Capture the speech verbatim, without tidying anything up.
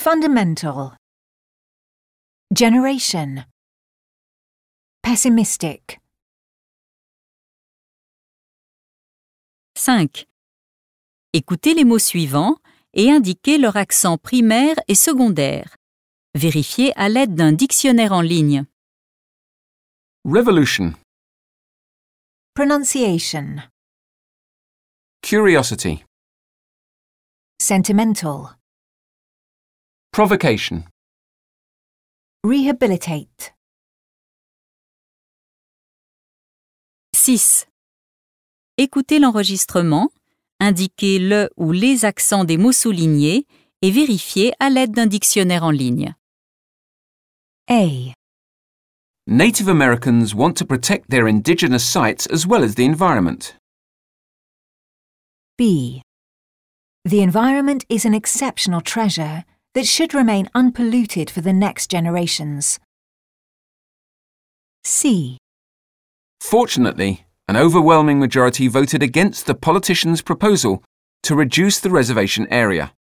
Fundamental. Generation. Pessimistic. cinq. Écoutez les mots suivants et indiquez leur accent primaire et secondaire. Vérifiez à l'aide d'un dictionnaire en ligne. Revolution. Pronunciation. Curiosity. Sentimental. Provocation. Rehabilitate. six. Écoutez l'enregistrement, indiquez le ou les accents des mots soulignés et vérifiez à l'aide d'un dictionnaire en ligne. A. Native Americans want to protect their indigenous sites as well as the environment. B. The environment is an exceptional treasure that should remain unpolluted for the next generations. C. Fortunately, an overwhelming majority voted against the politicians' proposal to reduce the reservation area.